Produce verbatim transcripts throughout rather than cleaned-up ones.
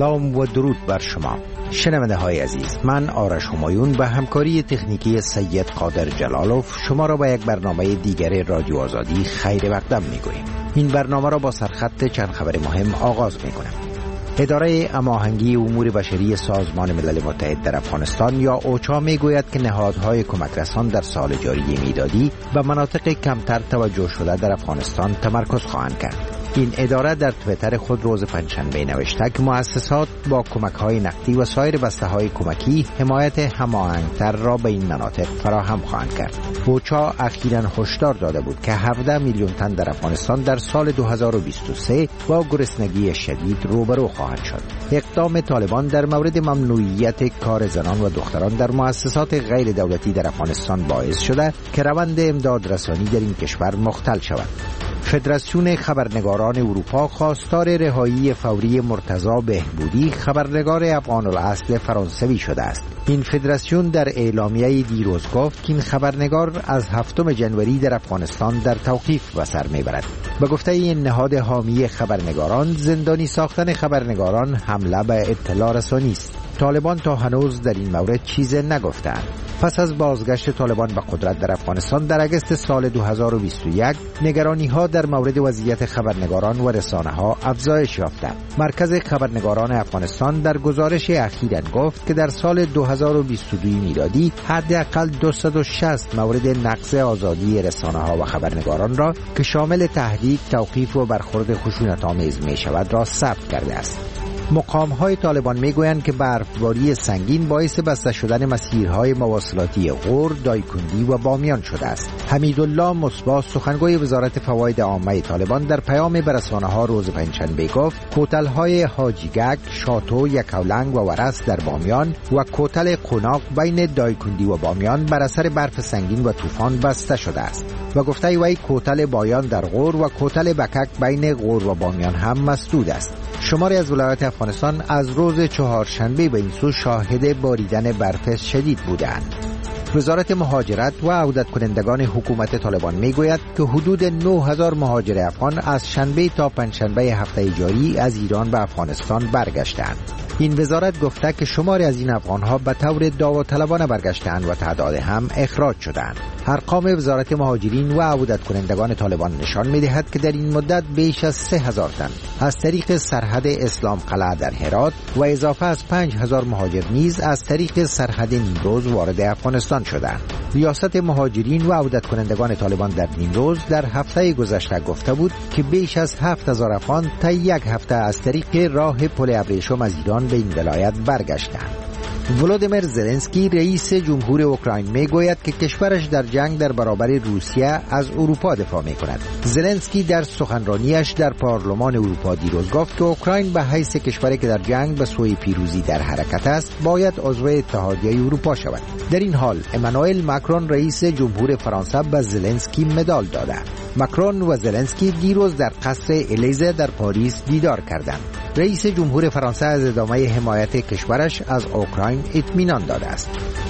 سلام و درود بر شما شنونده های عزیز. من آرش همایون به همکاری تکنیکی سید قادر جلالوف شما را به یک برنامه دیگر رادیو آزادی خیر مقدم می گوییم. این برنامه را با سرخط چند خبر مهم آغاز می کنم. اداره هماهنگی امور بشری سازمان ملل متحد در افغانستان یا اوچا می گوید که نهادهای کمک رسان در سال جاری میلادی به مناطق کمتر توجه شده در افغانستان تمرکز خواهند کرد. این اداره در تویتر خود روز پنجشنبه نوشته که مؤسسات با کمک‌های نقدی و سایر بسته‌های کمکی حمایت هماهنگ‌تر را به این مناطق فراهم خواهند کرد. اوچا اخیراً هشدار داده بود که هفده میلیون تن در افغانستان در سال دو هزار و بیست و سه با گرسنگی شدید روبرو خواهند شد. اقدام طالبان در مورد ممنوعیت کار زنان و دختران در مؤسسات غیر دولتی در افغانستان باعث شده که روند امداد رسانی در این کشور مختل شود. فدراسیون خبرنگاران اروپا خواستار رهایی فوری مرتضی بهبودی خبرنگار افغان الاصل فرانسوی شده است. این فدراسیون در اعلامیه دیروز گفت که این خبرنگار از هفتم ژانویه در افغانستان در توقیف به سر میبرد. به گفته این نهاد حامی خبرنگاران، زندانی ساختن خبرنگاران حمله به اطلاع رسانی است. طالبان تا هنوز در این مورد چیزی نگفتند. پس از بازگشت طالبان به قدرت در افغانستان در اگست سال دو هزار و بیست و یک، نگرانی‌ها در مورد وضعیت خبرنگاران و رسانه‌ها افزایش یافته. مرکز خبرنگاران افغانستان در گزارش اخیراً گفت که در سال دو هزار و بیست و دو میلادی حداقل دویست و شصت مورد نقض آزادی رسانه‌ها و خبرنگاران را که شامل تهدید، توقیف و برخورد خشونت‌آمیز می‌شود را ثبت کرده است. مقام‌های طالبان می‌گویند که برفباری سنگین باعث بسته شدن مسیرهای مواصلاتی غور، دایکندی و بامیان شده است. حمیدالله مصباح سخنگوی وزارت فواید عامه طالبان در پیام به رسانه‌ها روز پنجشنبه گفت کوتل‌های حاجیگک، شاتو، یکاولنگ و ورس در بامیان و کوتل قوناق بین دایکندی و بامیان بر اثر برف سنگین و طوفان بسته شده است. و گفته وی کوتل بایان در غور و کوتل بکک بین غور و بامیان هم مسدود است. شماری از ولایات افغانستان از روز چهارشنبه به این سو شاهد باریدن برف شدید بودند. وزارت مهاجرت و عودت کنندگان حکومت طالبان میگوید که حدود نه هزار مهاجر افغان از شنبه تا پنجشنبه هفته جاری از ایران به افغانستان برگشتند. این وزارت گفته که شماری از این افغانها به طور داوطلبانه برگشتند و تعداد هم اخراج شدند. ارقام وزارت مهاجرین و عودت کنندگان طالبان نشان می‌دهد که در این مدت بیش از سه هزار تن از طریق سرحد اسلام قلعه در هرات و اضافه از پنج هزار مهاجر نیز از طریق سرحد نیمروز وارد افغانستان شدند. ریاست مهاجرین و عودت کنندگان طالبان در نیمروز در هفته گذشته گفته بود که بیش از هفت هزار افغان تا یک هفته از طریق راه پل ابریشم از ایران به این ولایت برگشتند. ولودیمیر زلنسکی رئیس جمهور اوکراین میگوید که کشورش در جنگ در برابر روسیه از اروپا دفاع میکند. زلنسکی در سخنرانیش در پارلمان اروپا دیروز گفت که اوکراین به حیث کشوری که در جنگ به سوی پیروزی در حرکت است باید عضو اتحادیه اروپا شود. در این حال امانوئل ماکرون رئیس جمهور فرانسه به زلنسکی مدال داده. ماکرون و زلنسکی دیروز در قصر الیزه در پاریس دیدار کردند. رئیس جمهور فرانسه از ادامه حمایت کشورش از اوکراین اطمینان داده است.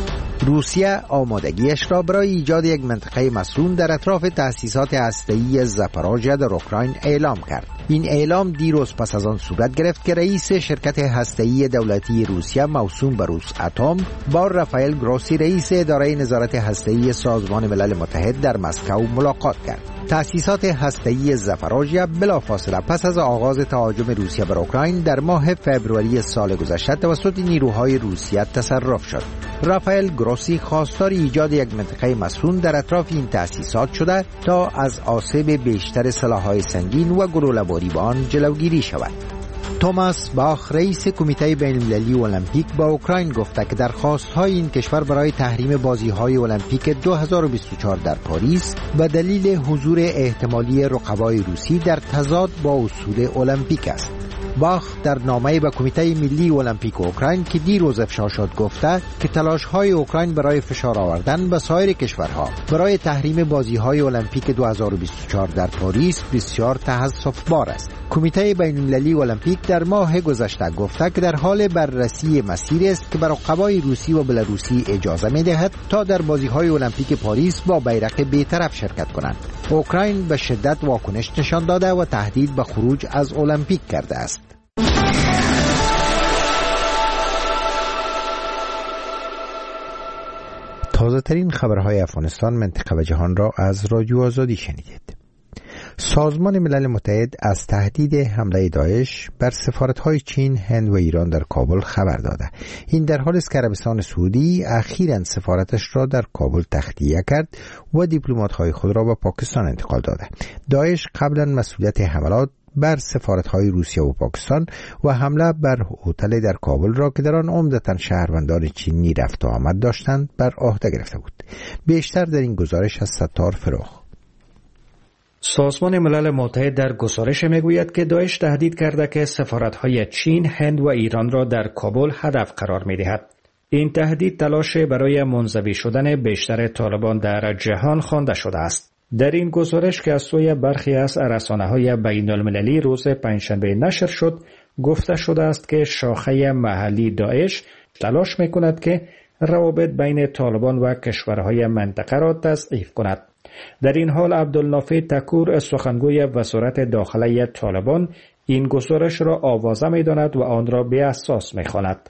روسیه آمادگیش را برای ایجاد یک منطقه مسکون در اطراف تأسیسات هسته‌ای زاپاروژیا در اوکراین اعلام کرد. این اعلام دیروز پس از آن صورت گرفت که رئیس شرکت هسته‌ای دولتی روسیه موسوم به روس اتم با رافائل گروسی رئیس اداره نظارت هسته‌ای سازمان ملل متحد در مسکو ملاقات کرد. تأسیسات هسته‌ای زاپاروژیا بلافاصله پس از آغاز تهاجم روسیه بر اوکراین در ماه فوریه سال گذشته توسط نیروهای روسیه تصرف شد. رافائل گروسی خواستار ایجاد یک منطقه مسکون در اطراف این تأسیسات شده تا از آسیب بیشتر سلاح‌های سنگین و گلوله‌باری به آن جلوگیری شود. توماس باخ رئیس کمیته بین‌المللی المپیک با اوکراین گفته که درخواست‌های این کشور برای تحریم بازی‌های المپیک دو هزار و بیست و چهار در پاریس به دلیل حضور احتمالی رقبای روسی در تضاد با اصول المپیک است. باخ در نامه‌ای به کمیته ملی المپیک اوکراین که دیروز افشا شد گفته که تلاش‌های اوکراین برای فشار آوردن به سایر کشورها برای تحریم بازی‌های المپیک دو هزار و بیست و چهار در پاریس بسیار تأسف‌بار است. کمیته بین‌المللی المپیک در ماه گذشته گفته که در حال بررسی مسیری است که بر رقبای روسی و بلاروسی اجازه می‌دهد تا در بازی‌های المپیک پاریس با بیرق بی‌طرف شرکت کنند. اوکراین به شدت واکنش نشان داده و تهدید به خروج از المپیک کرده است. تازه ترین خبرهای افغانستان، منطقه و جهان را از رادیو آزادی شنیدید. سازمان ملل متحد از تهدید حمله داعش بر سفارت‌های چین، هند و ایران در کابل خبر داده. این در حالی است که عربستان سعودی اخیراً سفارتش را در کابل تخلیه کرد و دیپلمات‌های خود را به پاکستان انتقال داده. داعش قبلا مسئولیت حملات بر سفارت‌های روسیه و پاکستان و حمله بر هتل در کابل را که در آن عمدتاً شهروندان چینی رفت و آمد داشتند بر عهده گرفته بود. بیشتر در این گزارش از ستار فروخ. سازمان ملل متحد در گزارش میگوید که داعش تهدید کرده که سفارت‌های چین، هند و ایران را در کابل هدف قرار می‌دهد. این تهدید تلاش برای منزوی شدن بیشتر طالبان در جهان خوانده شده است. در این گزارش که از سوی برخی از رسانه‌های بین‌المللی روز پنجشنبه نشر شد، گفته شده است که شاخه محلی داعش تلاش می‌کند که روابط بین طالبان و کشورهای منطقه را تضعیف کند. در این حال عبدالنافع تکور، سخنگوی وزارت داخله طالبان، این گزارش را آوازه می‌داند و آن را بی اساس می‌خواند.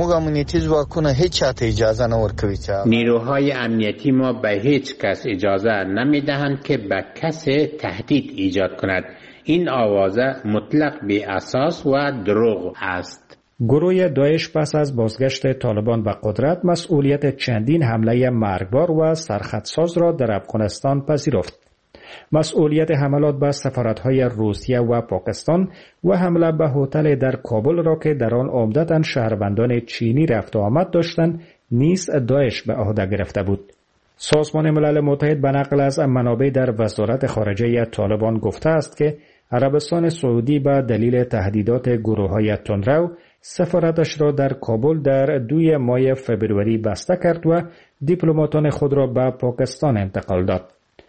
نیروهای امنیتی ما به هیچ کس اجازه نمی‌دهند که به کسی تهدید ایجاد کند. این آوازه مطلق بی اساس و دروغ است. گروه داعش پس از بازگشت طالبان به قدرت مسئولیت چندین حمله مرگبار و سرخطساز را در افغانستان پذیرفت. مسئولیت حملات به سفارت‌های روسیه و پاکستان و حمله به هتل در کابل را که در آن عمدتاً شهروندان چینی رفت و آمد داشتند نیز داعش به عهده گرفته بود. سازمان ملل متحد به نقل از منابع در وزارت خارجه طالبان گفته است که عربستان سعودی به دلیل تهدیدات گروه‌های تندرو سفارتش را در کابل در دوی ماه فبروری بسته کرد و دیپلماتان خود را به پاکستان انتقال داد.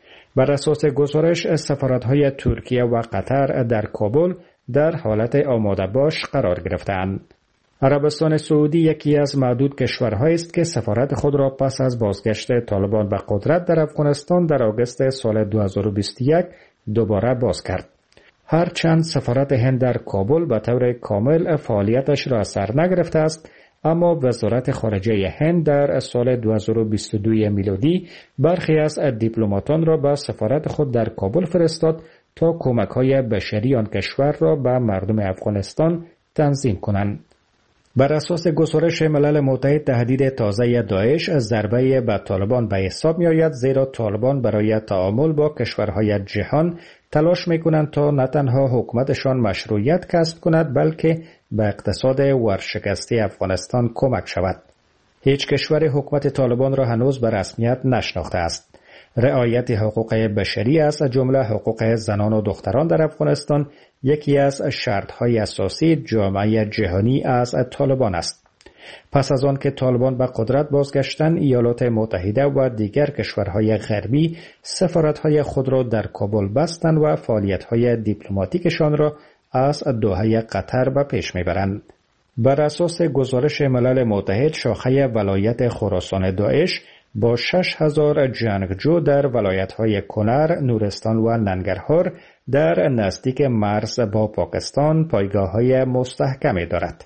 بر اساس گزارش، سفارت‌های ترکیه و قطر در کابل در حالت آماده باش قرار گرفتند. عربستان سعودی یکی از معدود کشورهایی است که سفارت خود را پس از بازگشت طالبان به قدرت در افغانستان در آگوست سال دو هزار و بیست و یک دوباره باز کرد. هرچند سفارت هند در کابل به طور کامل فعالیتش را سر نگرفته است، اما وزارت خارجه هند در سال دو هزار و بیست و دو میلادی برخی از دیپلماتان را به سفارت خود در کابل فرستاد تا کمک‌های بشری آن کشور را به مردم افغانستان تنظیم کنند. بر اساس گزارش ملل متحد، تهدید تازه داعش از ضربه به طالبان به حساب می‌آید، زیرا طالبان برای تعامل با کشورهای جهان تلاش می‌کنند تا نه تنها حکومتشان مشروعیت کسب کند بلکه به اقتصاد ورشکسته افغانستان کمک شود. هیچ کشور حکومت طالبان را هنوز به رسمیت نشناخته است. رعایت حقوق بشری از جمله حقوق زنان و دختران در افغانستان یکی از شرط‌های اساسی جامعه جهانی از طالبان است. پس از آن که طالبان به قدرت بازگشتند، ایالات متحده و دیگر کشورهای غربی سفارت‌های خود را در کابل بستند و فعالیت‌های دیپلماتیکشان را از دوحه قطر به پیش می‌برند. بر اساس گزارش ملل متحد، شاخه ولایت خراسان داعش با شش هزار جنگجو در ولایت‌های کنر، نورستان و ننگرهار در نزدیک مرز با پاکستان پایگاه‌های مستحکمی دارد.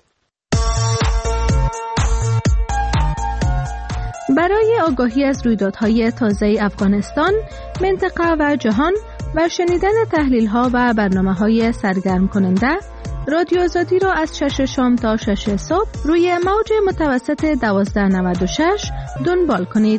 برای آگاهی از رویدادهای تازه افغانستان، منطقه و جهان و شنیدن تحلیل‌ها و برنامه‌های سرگرم کننده، رادیو آزادی را از شش شام تا شش صبح روی موج متوسط دوازده نود و شش دنبال کنید.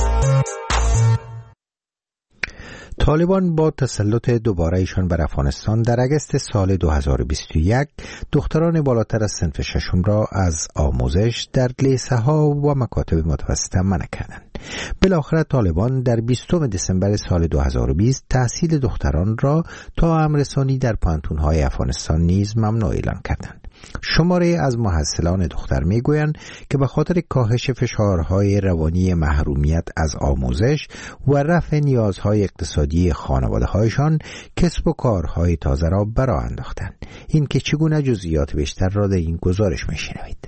طالبان با تسلط دوباره ایشان بر افغانستان در اگست سال دو هزار و بیست و یک دختران بالاتر از صنف ششم را از آموزش در لیسه ها و مکاتب متوسطه منع کردند. بالاخره طالبان در بیستم دسامبر سال دو هزار و بیست تحصیل دختران را تا همرسانی در پانتون‌های افغانستان نیز ممنوع اعلام کردند. شماره از محصلان دختر میگویند که به خاطر کاهش فشارهای روانی محرومیت از آموزش و رفع نیازهای اقتصادی خانواده‌هایشان کسب و کارهای تازه را برآ انداختند. این که چگونه جزئیات بیشتر را در این گزارش میشنوید.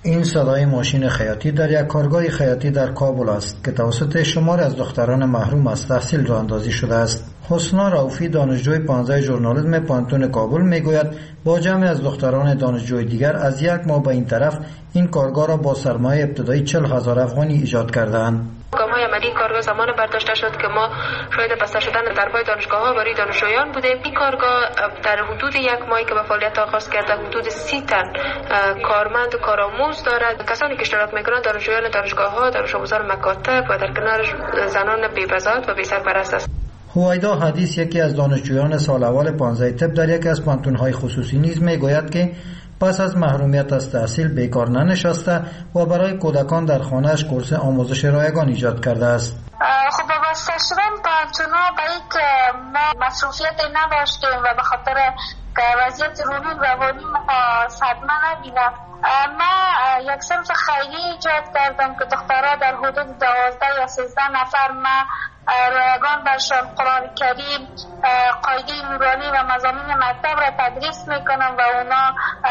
این صدای ماشین خیاطی در یک کارگاه خیاطی در کابل است که توسط شماری از دختران محروم از تحصیل راه اندازی شده است. حسنا رؤوفی دانشجوی پانزده ژورنالیسم پانتون کابل میگوید با جمع از دختران دانشجوی دیگر از یک ماه به این طرف این کارگاه را با سرمایه ابتدایی چهل هزار افغانی ایجاد کرده‌اند. گام‌های عملی کارگاه زمان برداشته شد که ما شاید بسته شدن درهای دانشگاه‌ها برای دانشجویان بودیم. این کارگاه در حدود یک ماهی که به فعالیت آغاز کرده حدود سی تن کارمند و کارآموز دارد. کسانی که اشتراک می‌کنند دانشجویان دانشگاه‌ها، دانش آموزان مکاتب و در کنار زنان بی‌بضاعت و بی‌سرپرست است. هویدا حدیث یکی از دانشجویان سال اول پانزده طب در یکی از پانتون‌های خصوصی نیز میگوید که پس از محرومیت از تحصیل بیکار ننشسته و برای کودکان در خانه‌اش کورس آموزش رایگان ایجاد کرده است. خب واسه شدن پانتونا برای که ما مصروفیت نداشتیم و به خاطر وضعیت روحی و روانی ما صدمه نبینم، ما یک صنف خیلی ایجاد کردم که دخترها در حدود دوازده یا سیزده نفر ما رایگان برشان قرآن کریم، قاعده نورانی و مضامین مکتب را تدریس میکنم و اونا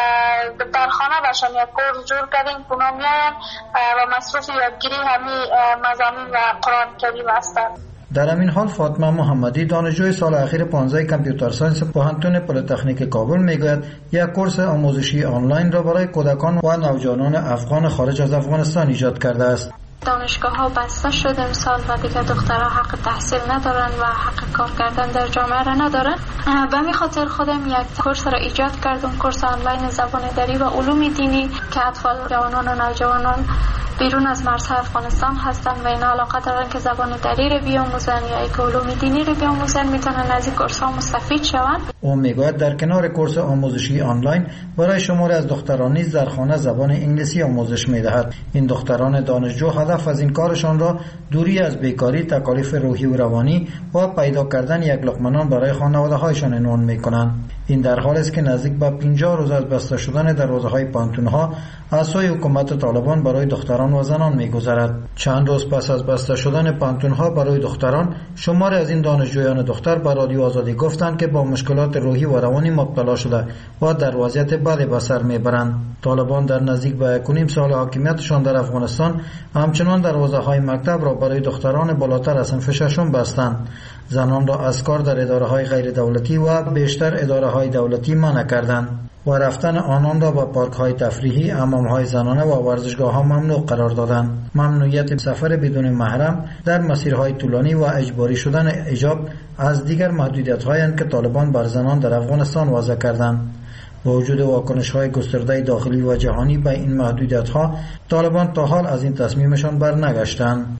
در خانه برشان یک کورس جور کردیم که اونا میاین و مصروف یادگیری همین مضامین و قرآن کریم هستند. در همین حال فاطمه محمدی دانشجوی سال اخیر پانزده کامپیوتر ساینس پوهنتون پلی‌تکنیک کابل میگوید یک کورس آموزشی آنلاین را برای کودکان و نوجوانان افغان خارج از افغانستان ایجاد کرده است. دانشگاه ها بسته شد امسال و دیگه دخترها حق تحصیل ندارن و حق کار کردن در جامعه را ندارن. به همین خاطر خودم یک کورس را ایجاد کردم، کورس آنلاین زبان دری و علوم دینی که اطفال، جوانان و نوجوانان بیرون از مرزهای افغانستان هستن و اینا علاقه دارن که زبان دری رو بیاموزن یا یک علوم دینی رو بیاموزن، میتونن از این کورس ها مستفید شوند. او میگوید در کنار کورس آموزشی آنلاین برای شماری از دختران نیز در خانه زبان انگلیسی آموزش میدهد. این دختران دانشجو هدف از این کارشان را دوری از بیکاری، تکالیف روحی و روانی و پیدا کردن یک لقمه نان برای خانواده هایشان عنوان میکنند. این در حالی است که نزدیک به پنجاه روز از بسته شدن دروازه‌های پانتون‌ها از سوی حکومت طالبان برای دختران و زنان می‌گذرد. چند روز پس از بسته شدن پانتون‌ها برای دختران، شماری از این دانشجویان دختر به رادیو آزادی گفتند که با مشکلات روحی و روانی مبتلا شده و در وضعیت بدی به سر میبرند. طالبان در نزدیک به یک و نیم سال حاکمیتشان در افغانستان همچنان دروازه‌های مکتب را برای دختران بالاتر از صنف ششم بستند. زنان را از کار در اداره‌های غیر دولتی و بیشتر اداره‌های دولتی منع کردند و رفتن آنان را به پارک‌های تفریحی، حمام‌های زنانه و ورزشگاه‌ها ممنوع قرار دادند. ممنوعیت سفر بدون محرم در مسیرهای طولانی و اجباری شدن حجاب از دیگر محدودیت‌هایی است که طالبان بر زنان در افغانستان وضع کردند. با وجود واکنش‌های گسترده داخلی و جهانی به این محدودیت‌ها، طالبان تا حال از این تصمیمشان برنگشتند.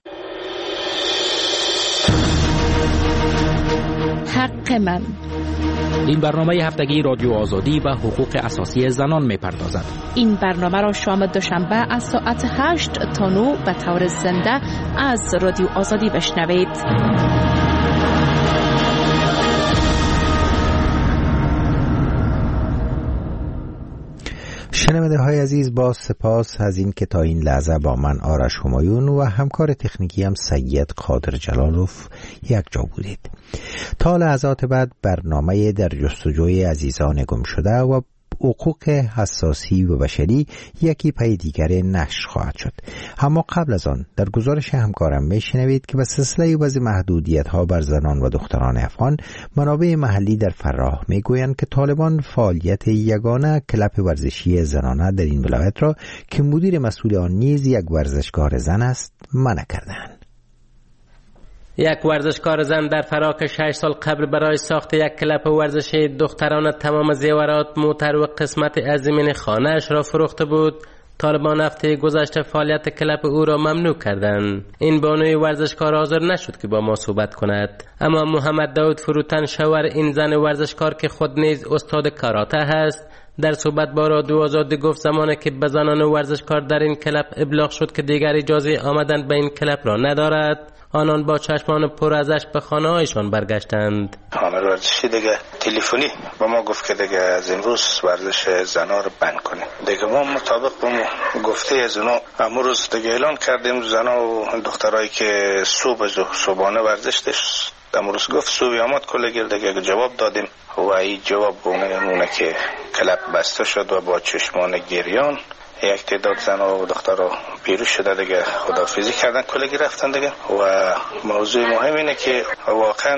حق من. این برنامه هفتگی رادیو آزادی و حقوق اساسی زنان می‌پردازد. این برنامه را شام دوشنبه از ساعت هشت تا نه به طور زنده از رادیو آزادی بشنوید. شنونده های عزیز، با سپاس از این که تا این لحظه با من آرش همایون و همکار تکنیکی هم سید قادر جلالوف یک جا بودید. تا لحظات بعد برنامه در جستجوی عزیزان گم شده و حقوق حساسی و بشری یکی پی دیگر نشر خواهد شد. اما قبل از آن در گزارش همکارم میشنوید که به سلسله بعضی محدودیت ها بر زنان و دختران افغان، منابع محلی در فراه میگویند که طالبان فعالیت یگانه کلب ورزشی زنانه در این ولایت را که مدیر مسئول آن نیز یک ورزشکار زن است منع کردند. یک ورزشکار زن در فراه که شش سال قبل برای ساخت یک کلب ورزشی دختران تمام زیورات، موتر و قسمت از زمین خانه‌اش را فروخته بود، طالبان هفته گذشته فعالیت کلب او را ممنوع کردند. این بانوی ورزشکار حاضر نشد که با ما صحبت کند، اما محمد داود فروتن، شوهر این زن ورزشکار که خود نیز استاد کاراته هست، در صحبت با رادیو آزادی گفت زمانی که به زنان ورزشکار در این کلب ابلاغ شد که دیگر اجازه آمدن به این کلب را ندارد، آنان با چشمان پر ازش به خانه هایشان برگشتند. عامل ورزشی دیگه تلفنی با ما گفت که دیگه از امروز ورزش زنا رو بند کنیم. دیگه ما مطابق با ما گفته از اونا امروز دیگه اعلان کردیم زنا و دخترایی که صبح صبحانه ورزش داشت، امروز گفت صبح آمد کل گل دیگه جواب دادیم و این جواب اونه که کلب بسته شد و با چشمان گریان یک تعداد زن و دخترها بیرون شده دیگه خداحافظی کردن کلگی رفتن دیگه. و موضوع مهم اینه که واقعا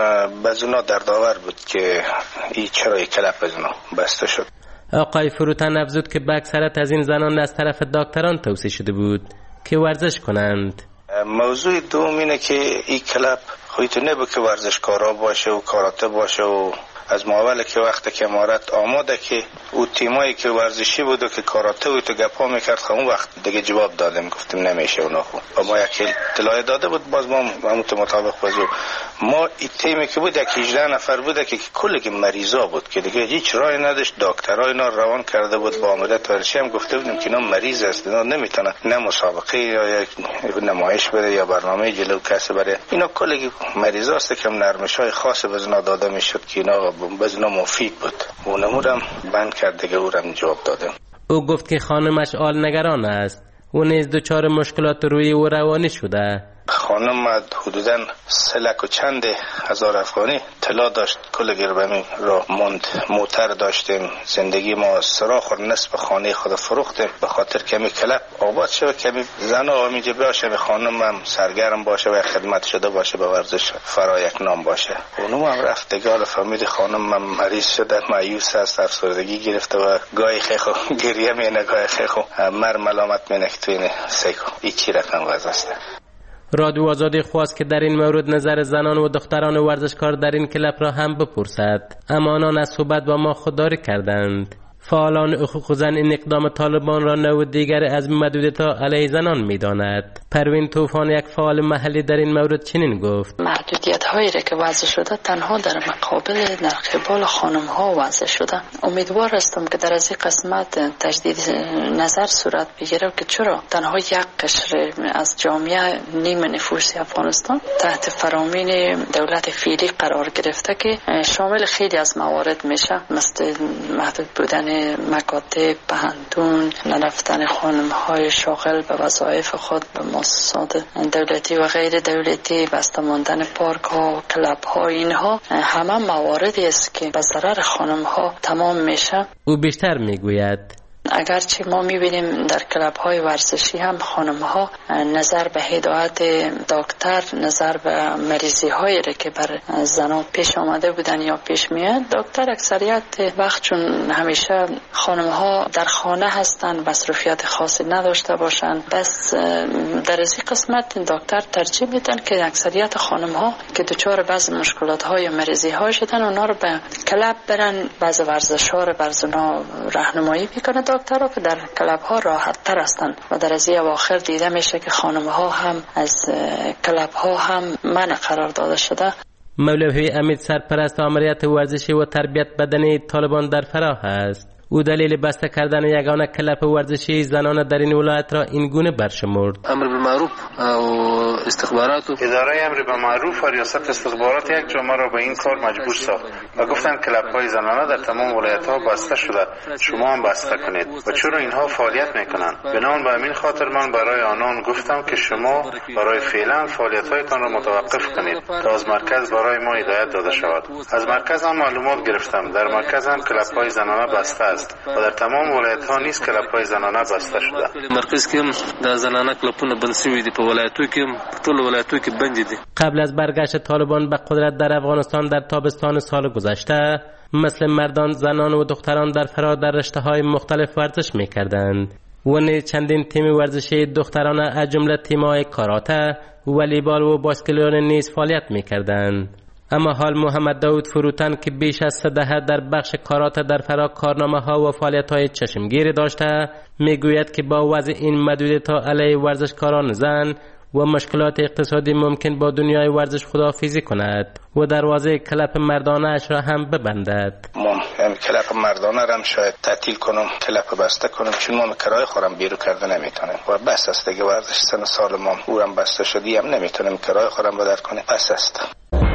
بزنا دردآور بود که این چرا این کلپ بزنا بسته شد. آقای فروتن افزود که به اکثرت از این زنان از طرف دکتران توصیه شده بود که ورزش کنند. موضوع دوم اینه که این کلپ خودت نبود که ورزشکارا باشه و کاراته باشه و از ماول که وقتی که امارت آماده که او تیمایی که ورزشی بود و که کاراته بود و گپا میکرد خب اون وقت دیگه جواب دادیم گفتیم نمیشه اونا خوب و ما یک اطلاع داده بود باز ما همونت مطابق بازو ما این تیمی که بود یک هجده نفر بود که کلی مریضا بود که دیگه هیچ راهی نداشت دکترها اینا روان کرده بود با امارت ورزشی هم گفته بودیم که اینا مریض است اینا نمیتونه نه مسابقه یا یک نمایش بده یا برنامه جلو کسی بره اینا کلی مریضا است که نرمش‌های خاص بزنا داده میشد که اینا بزنا مفید بود اونمورم بند کرد دیگه اورم جواب دادم. او گفت که خانمش آل نگران است او نیز دچار مشکلات روی او روانی شده. خانم حدوداً سه لک و چند هزار افغانی طلا داشت کل گربمی را ماند موتر داشتیم زندگی ما سراخ و نصف خانه خود فروختیم به خاطر کمی کلپ آباد شد کمی زن و اینجا باشه خانم هم سرگرم باشه و خدمت شده باشه به ورزش فرا یک نام باشه اونم هم رفت دیگه حالا فهمید خانم هم مریض شده مایوس است افسردگی گرفته و گاهی خیخو گریه مینه گاهی خیخو مر ملامت مینه که توی سیکو این چی رقم وضع است. رادیو آزادی خواست که در این مورد نظر زنان و دختران ورزشکار در این کلب را هم بپرسد اما آنان از صحبت با ما خودداری کردند. فعالان حقوق زن این اقدام طالبان را نوع دیگر از محدودیت‌ها علیه زنان می‌داند. پروین طوفان یک فعال محلی در این مورد چنین گفت: محدودیت‌هایی که وضع شده تنها در مقابل در قبال خانم‌ها وضع شده. امیدوار هستم که در از این قسمت تجدید نظر صورت بگیره که چرا تنها یک قشر از جامعه نیم نفوس افغانستان تحت فرامین دولت فعلی قرار گرفته که شامل خیلی از موارد میشه مثل محدود بودن مکاتب، پهندون، نرفتن خانم‌های شاغل به وظایف خود به مؤسسات دولتی و غیر دولتی، بسته ماندن پارک‌ها، کلب‌ها، اینها همه مواردی است که به ضرر خانم‌ها تمام میشه. او بیشتر میگوید اگرچه ما میبینیم در کلب‌های ورزشی هم خانم‌ها نظر به هدایت دکتر، نظر به مریضی‌هایی که بر زنان پیش آمده بودن یا پیش میاد، دکتر اکثریت وقت چون همیشه خانم‌ها در خانه هستن مصروفیت خاصی نداشته باشن، بس در این قسمت دکتر ترجیح میدن که اکثریت خانم‌ها که دچار بعض مشکلات‌ها یا مریضی‌ها شدن اونا رو به کلب برن، بعض ورزش‌ها رو بر زنا راهنمایی میکنه دکترها که در کلب ها راحت تر هستند و در از اواخر دیده میشه که خانم ها هم از کلب ها هم منع قرار داده شده. مولوی امید سرپرست آمریت ورزشی و تربیت بدنی طالبان در فراه است. او دلیل بسته کردن یگانه کلب ورزشی زنان در این ولایت را این گونه برشمرد: امر بالمعروف و استخبارات اداره امر بالمعروف و ریاست استخبارات یک جامعه را به این کار مجبور ساخت و گفتند کلب‌های زنانه در تمام ولایت‌ها بسته شده، شما هم بسته کنید. و چرا اینها فعالیت میکنند؟ بنابراین به همین خاطر من برای آنان گفتم که شما برای فعلا فعالیت‌هایتان را متوقف کنید تا از مرکز برای ما هدایت داده شود. از مرکز هم معلومات گرفتم، در مرکز هم کلب‌های زنانه بسته است و در تمام ولایت‌ها نیز کلب‌های زنانه بسته شده. مرکز کې د زنانه کلبونه بند شوي دي په ولایتو کې ټول ولایتو کې بند دي. قبل از برگشت طالبان به قدرت در افغانستان در تابستان سال گذشته مثل مردان، زنان و دختران در فرا در رشته‌های مختلف ورزش می‌کردند. و نیز چندین تیم ورزشی دختران از جمله تیم‌های کاراته، والیبال و باسکتبال نیز فعالیت می‌کردند. اما حال محمد داود فروتن که بیش از سه دهه در بخش کاراته در فرا کارنامه ها و فعالیت های چشمگیری داشته میگوید که با وضع این محدودیت‌ها علیه ورزشکاران زن و مشکلات اقتصادی ممکن با دنیای ورزش خداحافظی کند و دروازه کلب مردانه اش را هم ببندد. ما کلب مردانه را هم شاید تعطیل کنم، کلب بسته کنم، چون ما کرایه خورم بیرو کرده نمیتونیم و بس است دیگه ورزش سن سال ما او هم بسته شدی هم نمیتونیم کرایه خورم بدر کنیم، بس است.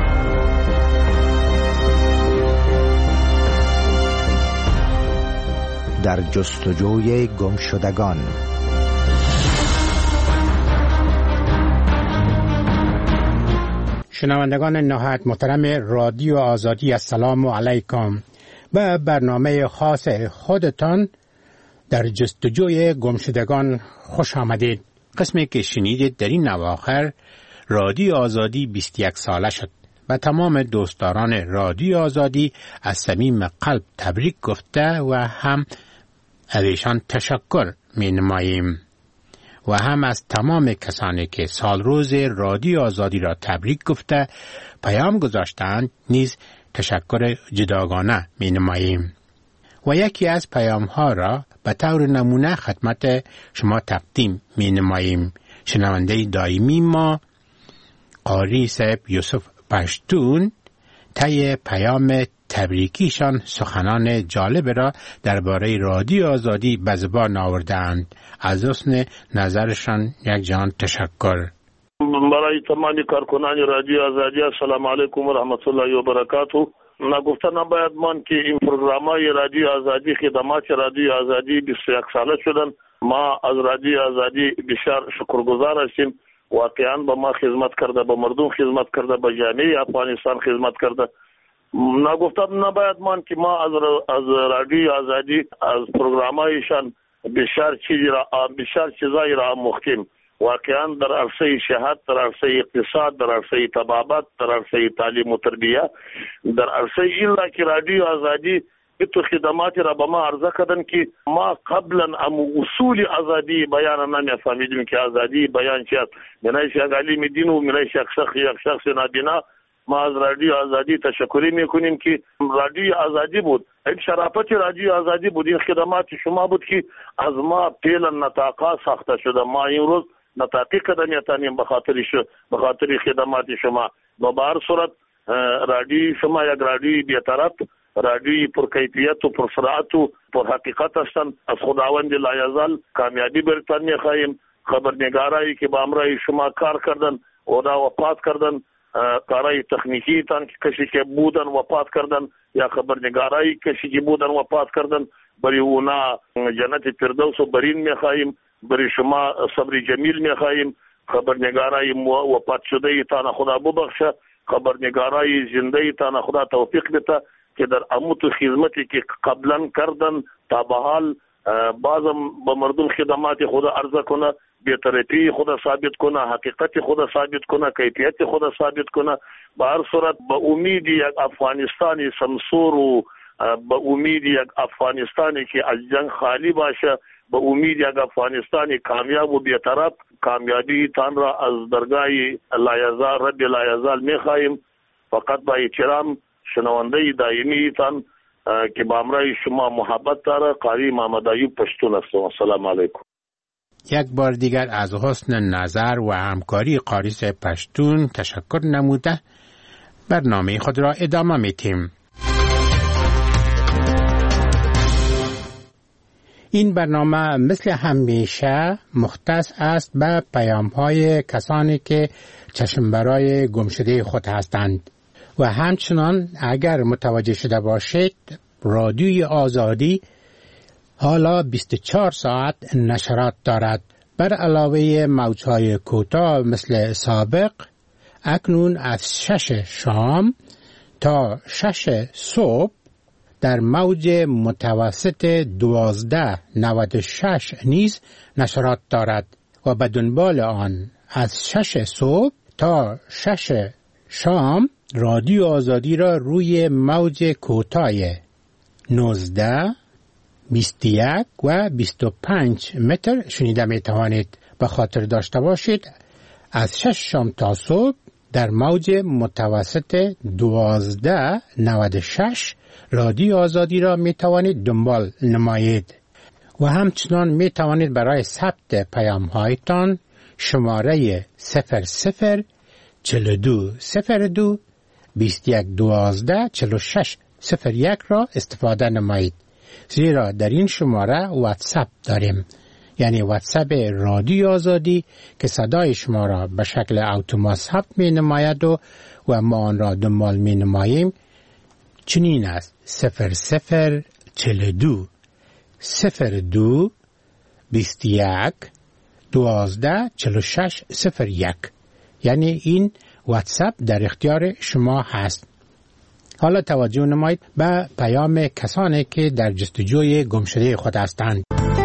در جستجوی گمشدگان. شنوندگان نهایت محترم رادیو آزادی، السلام علیکم. به برنامه خاص خودتان در جستجوی گمشدگان خوش آمدید. قسمی که شنیدید در این اواخر رادیو آزادی بیست و یک ساله شد و تمام دوستداران رادیو آزادی از صمیم قلب تبریک گفته و هم ازشان تشکر می نماییم و هم از تمام کسانی که سال روز رادیو آزادی را تبریک گفته پیام گذاشتند نیز تشکر جداگانه می نماییم و یکی از پیام ها را به طور نمونه خدمت شما تقدیم می نماییم. شنونده دائمی ما قاری صاحب یوسف پشتون طی پیام تبریکیشان سخنان جالب را درباره رادیو آزادی به زبان آوردند. از حسن نظرشان یک جان تشکر. برای تمام کارکنان رادیو آزادی السلام علیکم و رحمت الله و برکاته. نگفته نباید من که این پروگرام‌های رادیو آزادی خدمات رادیو آزادی بیست و یک ساله شدن. ما از رادیو آزادی بسیار شکرگزار هستیم. واقعا به ما خدمت کرده، به مردم خدمت کرده، به جامعه افغانستان خدمت کرده. نگفته نباید من که ما از از رادیو آزادی از پروگرام‌هایشان بسیار چیزی را بسیار چیزایی را آموختیم. واقعا در عرصه صحت، در عرصه اقتصاد، در عرصه طبابت، در عرصه تعلیم و تربیه، در عرصه ایلا که رادیو آزادی تو خدمات را به ما عرضه کردن که ما قبلا امو اصول آزادی بیان نمی‌فهمیدیم که آزادی بیان چیست. منای یک عالم دین و منای یک شخص یک شخص نابینا. ما از رادیو آزادی تشکر میکنیم که رادیو آزادی بود، این شرافت رادیو آزادی بود، این خدمات شما بود که از ما پیل نطاقا ساخته شده. ما این روز نطاقی قدم یتانیم به خاطر به خاطر خدمات شما. به هر صورت رادیو شما یک رادیو بی‌طرف، رادیو پر کیفیت و پر سرعت و پر حقیقت هستند. از خداوند لایزال کامیابی برتان می‌خواهیم. خبرنگارایی که با امرای شما کار کردن و دا وفات کردن، کارای تکنیکی تان کسی که بودن وفات کردن یا خبرنگارایی کسی که بودن وفات کردن، برای اونا جنت فردوس و برین می‌خواهیم. برای شما صبر جمیل می‌خواهیم. خبرنگارای وفات شده تان خدا ببخشه، خبرنگارای زنده تان خدا توفیق بده که در اموت خدمتی که قبلا کردن تا به حال بازم به مردم خدمات خدا عرضه کنه، بی‌طرفی خدا ثابت کنه، حقیقت خدا ثابت کنه، کیفیت خدا ثابت کنه. به هر صورت به امید یک افغانستانی سمسور و به امید یک افغانستانی که از جنگ خالی باشه، به امید یک افغانستانی کامیاب و بی‌طرف، کامیابی تان را از درگاه لایزال رب لایزال می‌خواهیم. فقط با احترام شنونده دائمی تان که با امرای شما محبت داره، قاری محمد ایوب پشتون هستم. السلام علیکم. یک بار دیگر از حسن نظر و همکاری قاری صاحب پشتون تشکر نموده برنامه خود را ادامه میتیم. این برنامه مثل همیشه مختص است به پیام‌های کسانی که چشم برای گمشده خود هستند و همچنان اگر متوجه شده باشید رادیوی آزادی حالا بیست و چهار ساعت نشرات دارد. بر علاوه موج‌های کوتاه مثل سابق، اکنون از شش شام تا شش صبح در موج متوسط دوازده نود و شش نیز نشرات دارد و به دنبال آن از شش صبح تا شش شام رادیو آزادی را روی موج کوتاه نوزده، بیست و یک و بیست و پنج متر شنیده می توانید. به خاطر داشته باشید از شش شام تا صبح در موج متوسط دوازده نود و شش رادیو آزادی را می توانید دنبال نمایید و همچنان می توانید برای ثبت پیام هایتان شماره صفر صفر چهل و دو صفر دو بیست و یک دوازده چهل و شش صفر یک را استفاده نمایید، زیرا در این شماره واتساپ داریم، یعنی واتساپ رادیو آزادی که صدای شما را به شکل اتومات ثبت می نماید و و ما آن را دنبال می نماییم. چنین است: صفر صفر چهل و دو صفر دو بیست و یک دوازده چهل و شش صفر یک، یعنی این واتساپ در اختیار شما هست. حالا توجه نمایید به پیام کسانی که در جستجوی گمشده خود هستند.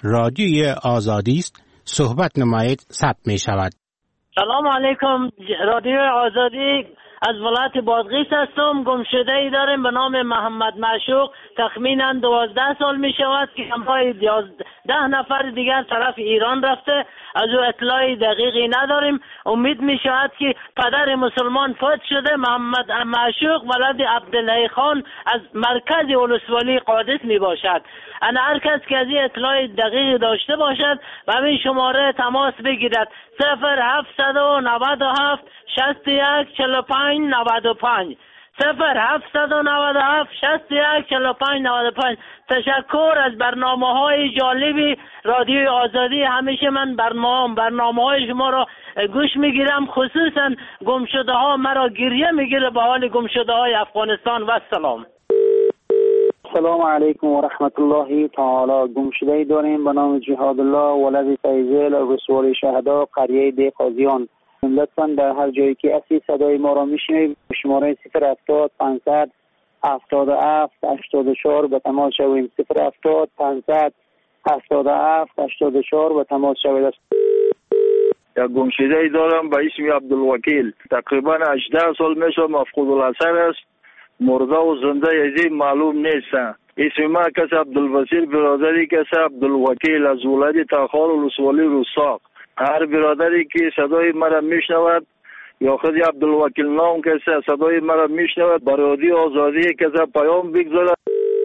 رادیوی آزادی است. صحبت نمایید ثبت می شود. سلام علیکم. رادیو آزادی از ولایت بادغیس هستم. گمشده ای داریم به نام محمد معشوق. تخمینا دوازده سال می شود که همراه ده نفر دیگر طرف ایران رفته. از او اطلاع دقیقی نداریم. امید می شود که پدر مسلمان فوت شده. محمد معشوق ولد عبدالله خان از مرکز ولسوالی قادس می باشد. انا هر کس که از این اطلاع دقیق داشته باشد و همین شماره تماس بگیرد صفر هفتصد و نود و هفت شصت و یک چهل و پنج نود و پنج صفر هفتصد و نود و هفت شصت و یک چهل و پنج نود و پنج. تشکر از برنامه های جالبی رادیو آزادی. همیشه من برنامه برنامه های شما را گوش میگیرم، خصوصا گمشده ها مرا گریه میگیره به حال گمشده های افغانستان. و سلام. السلام علیکم و رحمت الله تعالی. گمشده داریم به نام جهاد الله ولد فیضل رسول شهدا قریه دیقازیان. لطفاً در هر جایی که اسی صدای ما را میشنوید شماره صفر هفتاد پانصد هفتاد و هفت هشتاد و چهار به تماس شویم. صفر هفتاد پانصد هفتاد و هفت هشتاد و چهار به تماس شوید. یک گمشده ای دارم به اسم عبدالوکیل. تقریبا هجده سال میشه مفقود الاثر است. مرده و زنده یزی معلوم نیستن. اسم ما کس عبدالوسیل، برادری کس عبدالوکیل از ولایت تاخار ولسوالی روساق. هر برادری که صدای مرا میشنود یا خود عبدالوکیل نام کسی صدای مرا میشنود برادری آزادی کسی پیام بگذارد.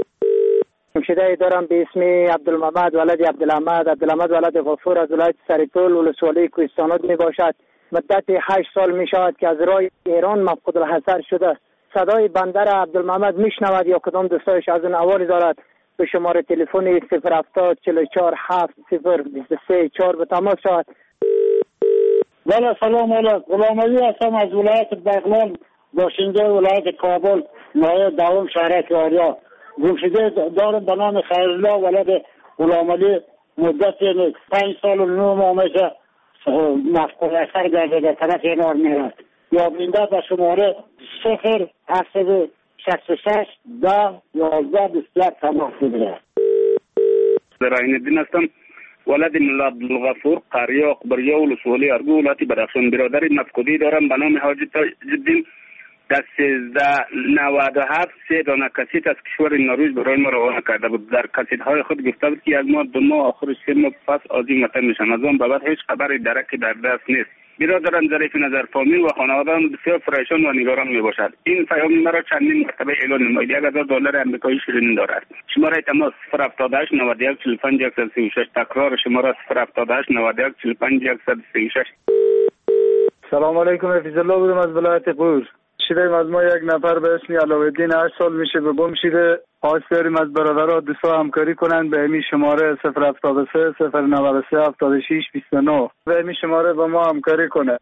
گمشده دارم به اسم عبدالمحمد ولد عبدالحمد. عبدالحمد ولد غفور از ولایت سرپل ولسوالی کوهستانات می باشد. مدت هشت سال می شود که از راه ایران مفقود الحضر شده. صدای بنده را عبدالمحمد میشنود یا کدام دوستایش از اون احوالی دارد به شماره تلفن صفر هفتاد چهل و چهار هفت صفر بیست و سه چهار به تماس شود. بله سلام علیکم. غلام علی هستم از ولایت بغلان باشنده ولایت کابل نایب دوم شهرک آریا. گمشده دارم به نام خیرالله ولد غلام علی. مدت پنج سال و نه ماه میشه مفقود اثر گردیده طرف اینار میرد. یا بینده به شماره صفر هفتصد شصت و شش ده یازده بیست و یک تماس بگیرد. زراین الدین هستم ولد ملا عبدالغفور قریه اخبریه ولسوالی ارگو ولایت بدخشان. برادر مفقودی دارم به نام حاجی تاج‌الدین. در سیزده نود و هفت سه دانه کسیت از کشور نروژ برای ما روانه کرده بود. در کسیت های خود گفته بود که یک ماه دو ماه آخر سه ماه پس آزی وطن میشن. از آن به بعد هیچ خبری درکی در دست نیست. برادرم ظریف نظر فامیل و خانواده‌ام بسیار پریشان و نگران میباشد. این پیام مرا چندین مرتبه اعلان نماید. یک هزار دلار آمریکایی شیرین دارد. شماره تماس صفر هفتاد و هشت نود و یک چهل و پنج صد و سی و شش. تکرار شماره صفر هفتاد و هشت نود و یک چهل و پنج صد و سی و شش. سلام علیکم. حفیظ الله بودم از ولایت قور. شیریم از ما یک نفر به اسم علاءالدین هشت سال میشه به گم شده. خواهش داریم از برادرها دوستا همکاری کنند به همین شماره صفر هفتاد و سه صفر نود و سه هفتاد و شش بیست و نه به همین شماره با ما همکاری کنند.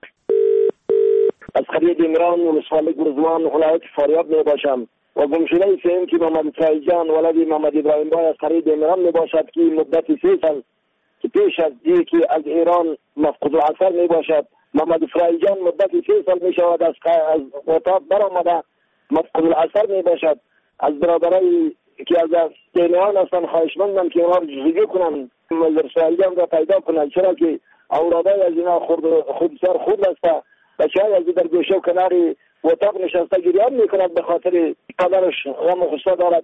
از قریه دیمران ولسوالی گرزوان ولایت فاریاب می باشم و گمشده سیم که محمد فرایجان ولد محمد ابراهیم بای از قریه دیمران می باشد که مدت سه سال که پیش از دی که از ایران مفقود الاثر می باشد. محمد فرایجان مدت سه سال می شود از از اتاق برآمده مفقود الاثر می باشد. از برادرای که از تهران هستن خواهشمندم که اونا جزگی کنن محمد فرایجان را پیدا کنن، چرا که اورادای از اینا خود خود سر خود است. بچه‌های از در گوشه و کنار اتاق نشسته گریان میکند به خاطر پدرش غم و غصه دارد.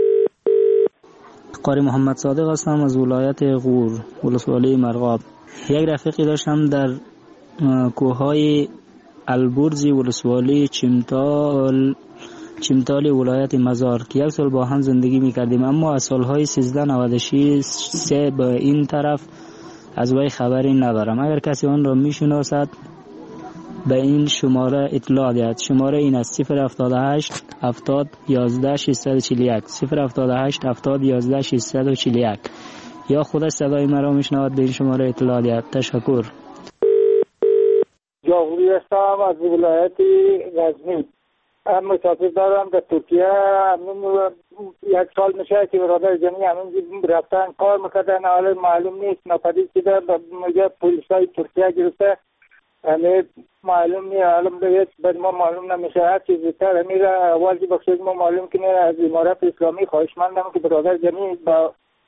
قاری محمد صادق هستم از ولایت غور ولسوالی مرغاب. یک رفیقی داشتم در کوههای البرز ولسوالی چمتال چمتال ولایت مزار که یک سال با هم زندگی میکردیم، اما از سالهای سیزده نود و شش سه به این طرف از وی خبری ندارم. اگر کسی آن را میشناسد به این شماره اطلاع دهد. شماره این است صفر هفتاد و هشت هفتاد یازده ششصد و چهل و یک صفر هفتاد و هشت هفتاد یازده ششصد و چهل و یک یا خودش صدای مرا میشنود به این شماره اطلاع دهد. تشکر. جاوری هستم از ولایت غزنی. من مسافر دارم در ترکیه. یک سال میشه که برادر جمعی همین رفتن کار میکردن، حالا معلوم نیست ناپدید شده. میگه پلیسای ترکیه گرفته، همه معلوم نیست. حالا بگید بعد ما معلوم نمیشه. هر چیز بیشتر همین را اول که بخشید ما معلوم کنه از امارت اسلامی خواهشمندم که برادر جمعی با